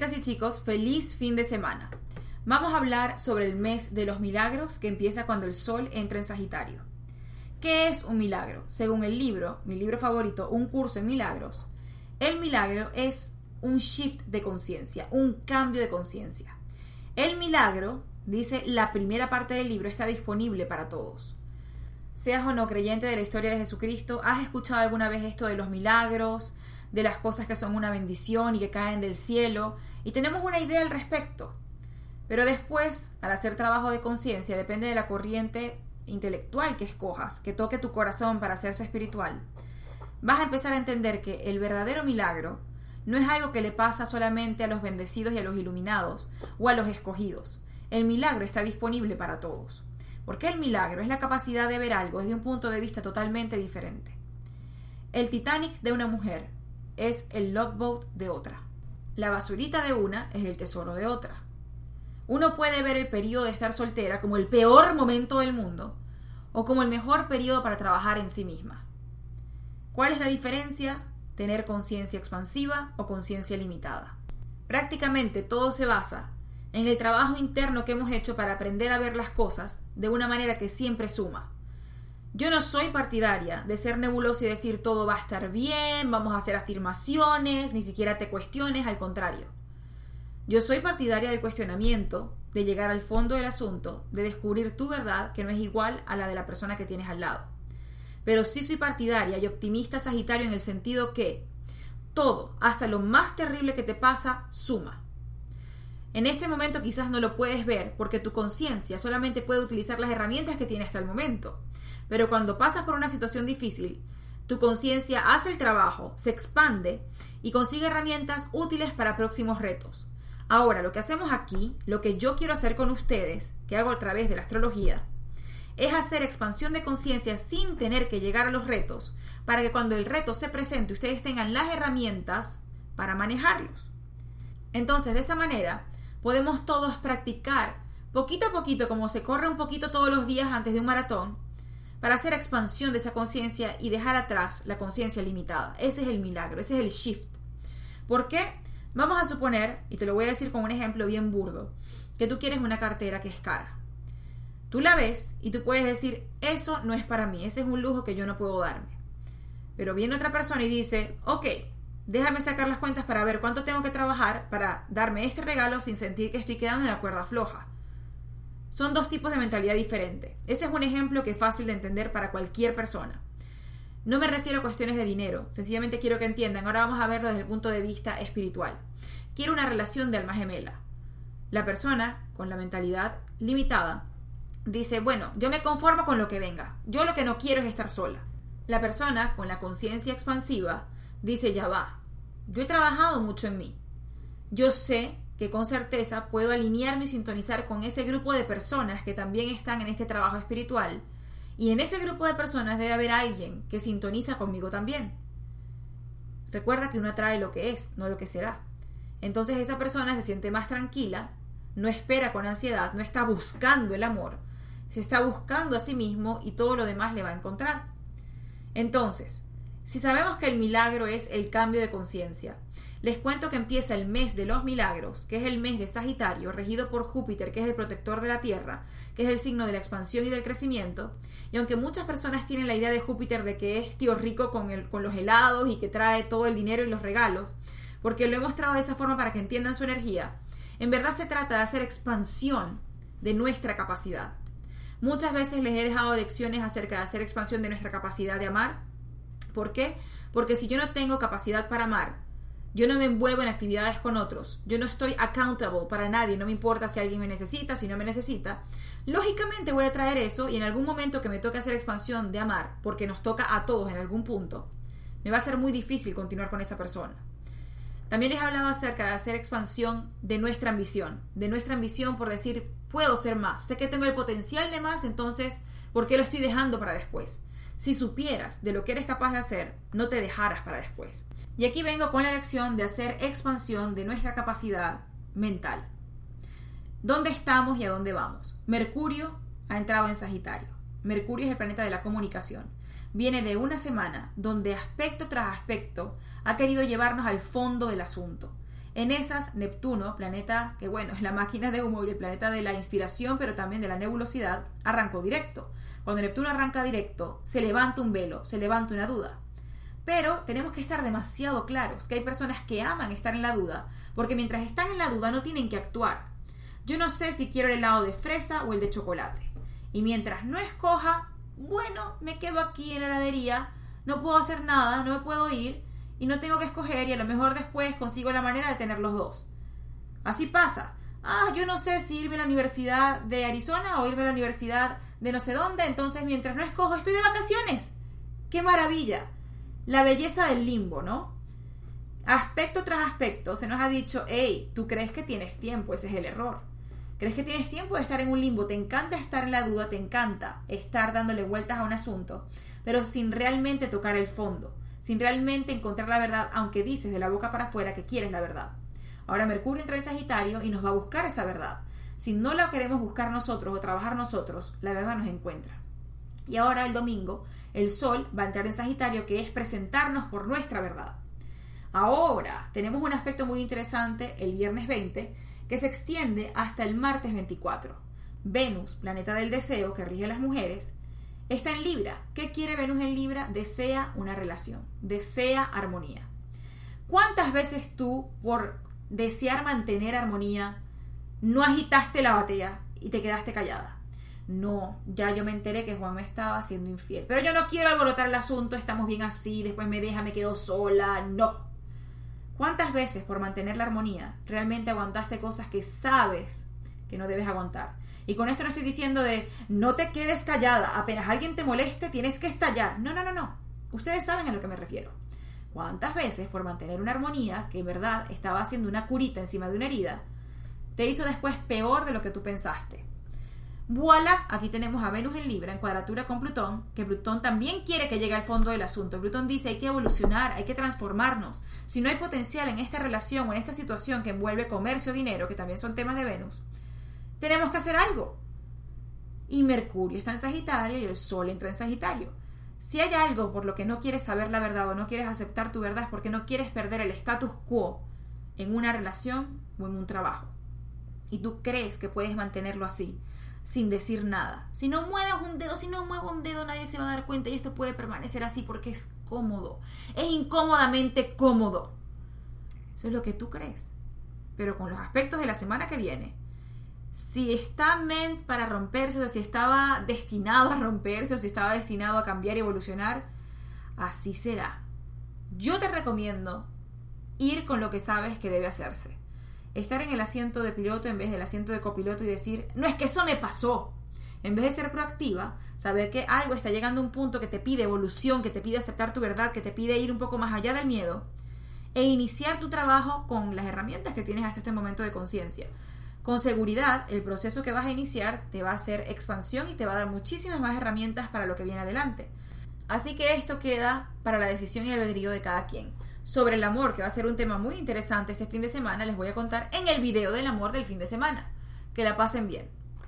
chicas y chicos, feliz fin de semana. Vamos a hablar sobre el mes de los milagros que empieza cuando el sol entra en Sagitario. ¿Qué es un milagro? Según el libro, mi libro favorito, Un curso en milagros, el milagro es un shift de conciencia, un cambio de conciencia. El milagro, dice la primera parte del libro, está disponible para todos. Seas o no creyente de la historia de Jesucristo, ¿has escuchado alguna vez esto de los milagros, de las cosas que son una bendición y que caen del cielo? Y tenemos una idea al respecto. Pero después, al hacer trabajo de conciencia, depende de la corriente intelectual que escojas, que toque tu corazón para hacerse espiritual, vas a empezar a entender que el verdadero milagro no es algo que le pasa solamente a los bendecidos y a los iluminados o a los escogidos. El milagro está disponible para todos. Porque el milagro es la capacidad de ver algo desde un punto de vista totalmente diferente. El Titanic de una mujer es el Love Boat de otra. La basurita de una es el tesoro de otra. Uno puede ver el periodo de estar soltera como el peor momento del mundo o como el mejor periodo para trabajar en sí misma. ¿Cuál es la diferencia? Tener conciencia expansiva o conciencia limitada. Prácticamente todo se basa en el trabajo interno que hemos hecho para aprender a ver las cosas de una manera que siempre suma. Yo no soy partidaria de ser nebulosa y decir todo va a estar bien, vamos a hacer afirmaciones, ni siquiera te cuestiones, al contrario. Yo soy partidaria del cuestionamiento, de llegar al fondo del asunto, de descubrir tu verdad que no es igual a la de la persona que tienes al lado. Pero sí soy partidaria y optimista Sagitario en el sentido que todo, hasta lo más terrible que te pasa, suma. En este momento quizás no lo puedes ver porque tu conciencia solamente puede utilizar las herramientas que tiene hasta el momento. Pero cuando pasas por una situación difícil, tu conciencia hace el trabajo, se expande y consigue herramientas útiles para próximos retos. Ahora, lo que hacemos aquí, lo que yo quiero hacer con ustedes, que hago a través de la astrología, es hacer expansión de conciencia sin tener que llegar a los retos, para que cuando el reto se presente ustedes tengan las herramientas para manejarlos. Entonces, de esa manera, podemos todos practicar poquito a poquito, como se corre un poquito todos los días antes de un maratón, para hacer expansión de esa conciencia y dejar atrás la conciencia limitada. Ese es el milagro, ese es el shift. ¿Por qué? Vamos a suponer, y te lo voy a decir con un ejemplo bien burdo, que tú quieres una cartera que es cara. Tú la ves y tú puedes decir, eso no es para mí, ese es un lujo que yo no puedo darme. Pero viene otra persona y dice, ok, déjame sacar las cuentas para ver cuánto tengo que trabajar para darme este regalo sin sentir que estoy quedando en la cuerda floja. Son dos tipos de mentalidad diferente. Ese es un ejemplo que es fácil de entender para cualquier persona. No me refiero a cuestiones de dinero, sencillamente quiero que entiendan. Ahora vamos a verlo desde el punto de vista espiritual. Quiero una relación de alma gemela. La persona con la mentalidad limitada dice, bueno, yo me conformo con lo que venga. Yo lo que no quiero es estar sola. La persona con la conciencia expansiva dice, ya va. Yo he trabajado mucho en mí. Yo sé que con certeza puedo alinearme y sintonizar con ese grupo de personas que también están en este trabajo espiritual. Y en ese grupo de personas debe haber alguien que sintoniza conmigo también. Recuerda que uno atrae lo que es, no lo que será. Entonces esa persona se siente más tranquila, no espera con ansiedad, no está buscando el amor, se está buscando a sí mismo y todo lo demás le va a encontrar. Entonces, si sabemos que el milagro es el cambio de conciencia, les cuento que empieza el mes de los milagros, que es el mes de Sagitario, regido por Júpiter, que es el protector de la Tierra, que es el signo de la expansión y del crecimiento. Y aunque muchas personas tienen la idea de Júpiter de que es tío rico con los helados y que trae todo el dinero y los regalos, porque lo he mostrado de esa forma para que entiendan su energía, en verdad se trata de hacer expansión de nuestra capacidad. Muchas veces les he dejado lecciones acerca de hacer expansión de nuestra capacidad de amar. ¿Por qué? Porque si yo no tengo capacidad para amar, yo no me envuelvo en actividades con otros, yo no estoy accountable para nadie, no me importa si alguien me necesita, si no me necesita, lógicamente voy a traer eso y en algún momento que me toque hacer expansión de amar, porque nos toca a todos en algún punto, me va a ser muy difícil continuar con esa persona. También les he hablado acerca de hacer expansión de nuestra ambición por decir, puedo ser más, sé que tengo el potencial de más, entonces, ¿por qué lo estoy dejando para después? Si supieras de lo que eres capaz de hacer, no te dejaras para después. Y aquí vengo con la lección de hacer expansión de nuestra capacidad mental. ¿Dónde estamos y a dónde vamos? Mercurio ha entrado en Sagitario. Mercurio es el planeta de la comunicación. Viene de una semana donde aspecto tras aspecto ha querido llevarnos al fondo del asunto. En esas, Neptuno, planeta que bueno, es la máquina de humo y el planeta de la inspiración, pero también de la nebulosidad, arrancó directo. Cuando Neptuno arranca directo, se levanta un velo, se levanta una duda. Pero tenemos que estar demasiado claros que hay personas que aman estar en la duda, porque mientras están en la duda no tienen que actuar. Yo no sé si quiero el helado de fresa o el de chocolate. Y mientras no escoja, bueno, me quedo aquí en la heladería, no puedo hacer nada, no me puedo ir y no tengo que escoger y a lo mejor después consigo la manera de tener los dos. Así pasa. Yo no sé si irme a la Universidad de Arizona o irme a la Universidad de no sé dónde, entonces mientras no escojo estoy de vacaciones. ¡Qué maravilla! La belleza del limbo, ¿no? Aspecto tras aspecto se nos ha dicho, hey, tú crees que tienes tiempo, ese es el error. ¿Crees que tienes tiempo de estar en un limbo? Te encanta estar en la duda, te encanta estar dándole vueltas a un asunto, pero sin realmente tocar el fondo, sin realmente encontrar la verdad, aunque dices de la boca para afuera que quieres la verdad. Ahora Mercurio entra en Sagitario y nos va a buscar esa verdad. Si no la queremos buscar nosotros o trabajar nosotros, la verdad nos encuentra. Y ahora el domingo, el Sol va a entrar en Sagitario, que es presentarnos por nuestra verdad. Ahora tenemos un aspecto muy interesante el viernes 20, que se extiende hasta el martes 24. Venus, planeta del deseo que rige a las mujeres, está en Libra. ¿Qué quiere Venus en Libra? Desea una relación, desea armonía. ¿Cuántas veces tú, por desear mantener armonía, no agitaste la batea y te quedaste callada? No, ya yo me enteré que Juan me estaba siendo infiel, pero yo no quiero alborotar el asunto, estamos bien así, después me deja, me quedo sola, no. ¿Cuántas veces por mantener la armonía realmente aguantaste cosas que sabes que no debes aguantar? Y con esto no estoy diciendo de no te quedes callada, apenas alguien te moleste tienes que estallar. No. Ustedes saben a lo que me refiero. ¿Cuántas veces por mantener una armonía que en verdad estaba haciendo una curita encima de una herida, te hizo después peor de lo que tú pensaste? Voilà, aquí tenemos a Venus en Libra en cuadratura con Plutón, que Plutón también quiere que llegue al fondo del asunto. Plutón dice hay que evolucionar, hay que transformarnos. Si no hay potencial en esta relación o en esta situación que envuelve comercio, dinero, que también son temas de Venus, tenemos que hacer algo. Y Mercurio está en Sagitario y el Sol entra en Sagitario. Si hay algo por lo que no quieres saber la verdad o no quieres aceptar tu verdad es porque no quieres perder el status quo en una relación o en un trabajo. Y tú crees que puedes mantenerlo así, sin decir nada. Si no mueves un dedo, si no muevo un dedo, nadie se va a dar cuenta y esto puede permanecer así porque es cómodo. Es incómodamente cómodo. Eso es lo que tú crees. Pero con los aspectos de la semana que viene, si está meant para romperse, o si estaba destinado a romperse, o si estaba destinado a cambiar y evolucionar, así será. Yo te recomiendo ir con lo que sabes que debe hacerse. Estar en el asiento de piloto en vez del asiento de copiloto y decir, no, es que eso me pasó. En vez de ser proactiva, saber que algo está llegando a un punto que te pide evolución, que te pide aceptar tu verdad, que te pide ir un poco más allá del miedo, e iniciar tu trabajo con las herramientas que tienes hasta este momento de conciencia. Con seguridad, el proceso que vas a iniciar te va a hacer expansión y te va a dar muchísimas más herramientas para lo que viene adelante. Así que esto queda para la decisión y albedrío de cada quien. Sobre el amor, que va a ser un tema muy interesante este fin de semana, les voy a contar en el video del amor del fin de semana. Que la pasen bien.